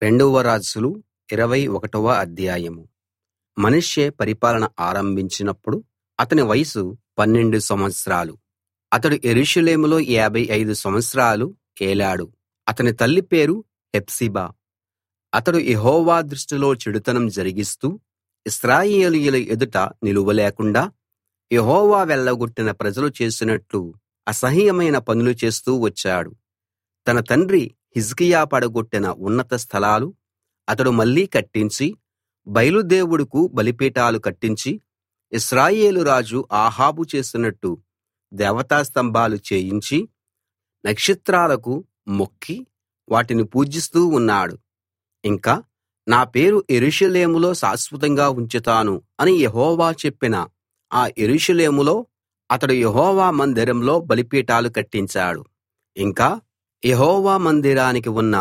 రెండవ రాజులు 21వ అధ్యాయం. మనష్షే పరిపాలన ఆరంభించినప్పుడు అతని వయసు 12 సంవత్సరాలు. అతడు యెరూషలేములో 55 సంవత్సరాలు ఏలాడు. అతని తల్లి పేరు హెప్సిబా. అతడు యెహోవా దృష్టిలో చెడుతనం జరిగిస్తూ ఇశ్రాయేలీయుల ఎదుట నిలువలేకుండా యెహోవా వెళ్ళగొట్టిన ప్రజలు చేసినట్లు అసహ్యమైన పనులు చేస్తూ వచ్చాడు. తన తండ్రి హిజ్కియా పడగొట్టిన ఉన్నత స్థలాలు అతడు మళ్ళీ కట్టించి బయలు దేవుడుకు బలిపీఠాలు కట్టించి ఇశ్రాయేలు రాజు ఆహాబు చేసినట్టు దేవతా స్తంభాలు చేయించి నక్షత్రాలకు మొక్కి వాటిని పూజిస్తూ ఉన్నాడు. ఇంకా నా పేరు యెరూషలేములో శాశ్వతంగా ఉంచుతాను అని యెహోవా చెప్పిన ఆ యెరూషలేములో అతడు యెహోవా మందిరంలో బలిపీఠాలు కట్టించాడు. ఇంకా యెహోవా మందిరానికి ఉన్న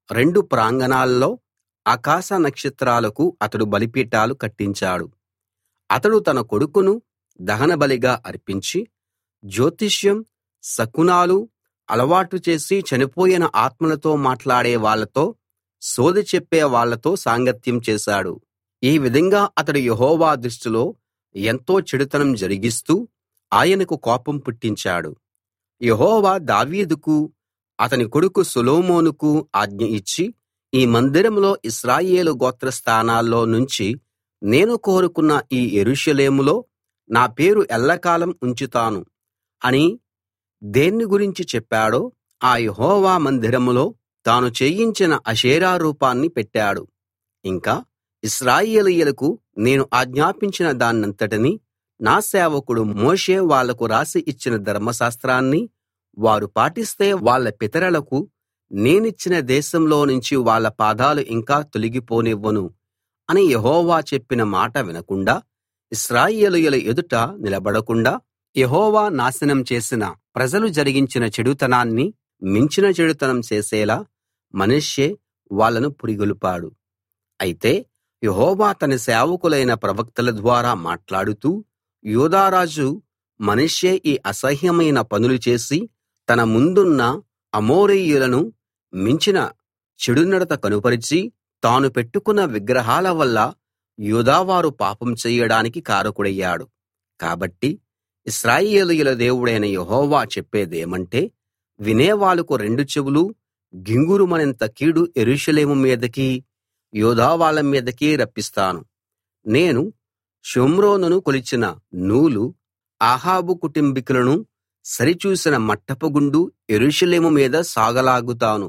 2 ప్రాంగణాల్లో ఆకాశ నక్షత్రాలకు అతడు బలిపీఠాలు కట్టించాడు. అతడు తన కొడుకును దహనబలిగా అర్పించి జ్యోతిష్యం, శకునాలు అలవాటు చేసి చనిపోయిన ఆత్మలతో మాట్లాడే వాళ్ళతో, సోదె చెప్పే వాళ్ళతో సాంగత్యం చేశాడు. ఈ విధంగా అతడు యెహోవా దృష్టిలో ఎంతో చెడుతనం జరిగిస్తూ ఆయనకు కోపం పుట్టించాడు. యెహోవా దావీదుకు అతని కొడుకు సొలొమోనుకు ఆజ్ఞ ఇచ్చి, ఈ మందిరంలో ఇశ్రాయేలు గోత్రస్థానాల్లో నుంచి నేను కోరుకున్న ఈ యెరూషలేములో నా పేరు ఎల్లకాలం ఉంచుతాను అని దేన్ని గురించి చెప్పాడో ఆ యెహోవా మందిరంలో తాను చేయించిన అషేరా రూపాన్ని పెట్టాడు. ఇంకా ఇశ్రాయేలీయులకు నేను ఆజ్ఞాపించిన దాన్నంతటినీ, నా సేవకుడు మోషే వాళ్లకు రాసి ఇచ్చిన ధర్మశాస్త్రాన్ని వారు పాటిస్తే వాళ్ళ పితరులకు నేనిచ్చిన దేశంలో నుంచి వాళ్ళ పాదాలు ఇంకా తొలగిపోనివ్వను అని యెహోవా చెప్పిన మాట వినకుండా ఇశ్రాయేలీయుల ఎదుట నిలబడకుండా యెహోవా నాశనం చేసిన ప్రజలు జరిగించిన చెడుతనాన్ని మించిన చెడుతనం చేసేలా మనష్షే వాళ్ళను పురిగొల్పాడు. అయితే యెహోవా తన సేవకులైన ప్రవక్తల ద్వారా మాట్లాడుతూ, యూదారాజు మనష్షే ఈ అసహ్యమైన పనులు చేసి తన ముందున్న అమోరీయులను మించిన చెడునడత కనుపరిచి తాను పెట్టుకున్న విగ్రహాల వల్ల యూదావారు పాపం చెయ్యడానికి కారకుడయ్యాడు. కాబట్టి ఇశ్రాయేలీయుల దేవుడైన యెహోవా చెప్పేదేమంటే, వినేవాళ్ళకు 2 చెవులు గింగురుమనేంత కీడు యెరూషలేము మీదకీ యూదా వాళ్ళ మీదకీ రప్పిస్తాను. నేను షోమ్రోనును కొలిచిన నూలు అహాబు కుటుంబీకులను సరిచూసిన మట్టపు గుండు యెరూషలేము మీద సాగలాగుతాను.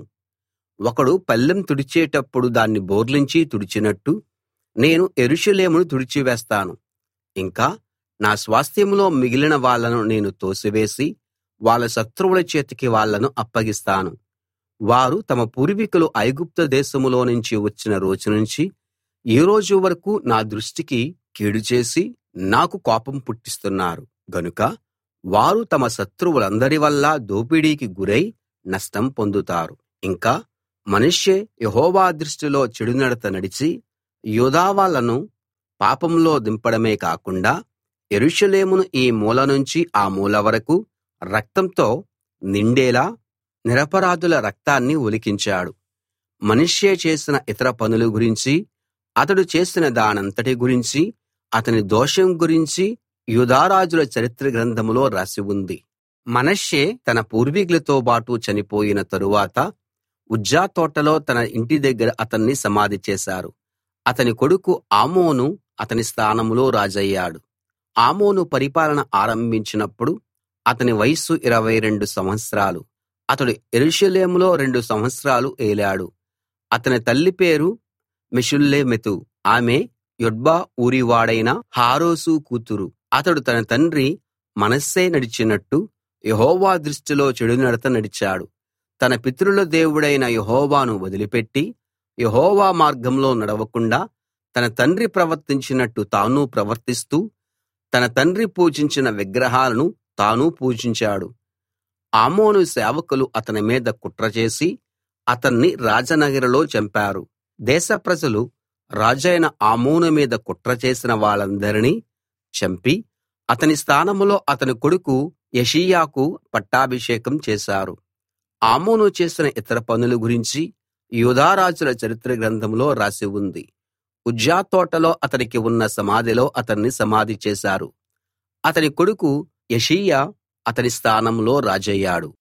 ఒకడు పళ్ళెం తుడిచేటప్పుడు దాన్ని బోర్లించి తుడిచినట్టు నేను యెరూషలేమును తుడిచివేస్తాను. ఇంకా నా స్వాస్థ్యంలో మిగిలిన వాళ్ళను నేను తోసివేసి వాళ్ళ శత్రువుల చేతికి వాళ్ళను అప్పగిస్తాను. వారు తమ పూర్వీకులు ఐగుప్తు దేశంలో నుంచి వచ్చిన రోజు నుంచి ఈ రోజు వరకు నా దృష్టికి కీడు చేసి నాకు కోపం పుట్టిస్తున్నారు గనుక వారు తమ శత్రువులందరి వల్ల దోపిడీకి గురై నష్టం పొందుతారు. ఇంకా మనష్షే యెహోవా దృష్టిలో చెడునడత నడిచి యూదా వాళ్ళను పాపంలో దింపడమే కాకుండా యెరూషలేమును ఈ మూల నుంచి ఆ మూల వరకు రక్తంతో నిండేలా నిరపరాధుల రక్తాన్ని ఒలికించాడు. మనష్షే చేసిన ఇతర పనుల గురించి, అతడు చేసిన దానంతటి గురించి, అతని దోషం గురించి యూదారాజుల చరిత్ర గ్రంథంలో రాసి ఉంది. మనష్షే తన పూర్వీకులతోబాటు చనిపోయిన తరువాత ఉజ్జా తోటలో తన ఇంటి దగ్గర అతన్ని సమాధి చేశారు. అతని కొడుకు ఆమోను అతని స్థానంలో రాజయ్యాడు. ఆమోను పరిపాలన ఆరంభించినప్పుడు అతని వయస్సు 22 సంవత్సరాలు. అతడు యెరూషలేములో 2 సంవత్సరాలు ఏలాడు. అతని తల్లి పేరు మెషుల్లెమెతు. ఆమె యొట్బ ఊరివాడైన హారూసు కూతురు. అతడు తన తండ్రి మనష్షే నడిచినట్టు యెహోవా దృష్టిలో చెడునడత నడిచాడు. తన పితరుల దేవుడైన యెహోవాను వదిలిపెట్టి యెహోవా మార్గంలో నడవకుండా తన తండ్రి ప్రవర్తించినట్టు తాను ప్రవర్తిస్తూ తన తండ్రి పూజించిన విగ్రహాలను తాను పూజించాడు. ఆమోను సేవకులు అతని మీద కుట్ర చేసి అతన్ని రాజనగరులో చంపారు. దేశ ప్రజలు రాజైన ఆమోను మీద కుట్ర చేసిన వాళ్ళందరినీ చంపి అతని స్థానంలో అతని కొడుకు యోషీయాకు పట్టాభిషేకం చేశారు. ఆమోను చేసిన ఇతర పనుల గురించి యూదా రాజుల చరిత్ర గ్రంథంలో రాసి ఉంది. ఉజ్జా తోటలో అతనికి ఉన్న సమాధిలో అతన్ని సమాధి చేశారు. అతని కొడుకు యోషీయా అతని స్థానంలో రాజయ్యాడు.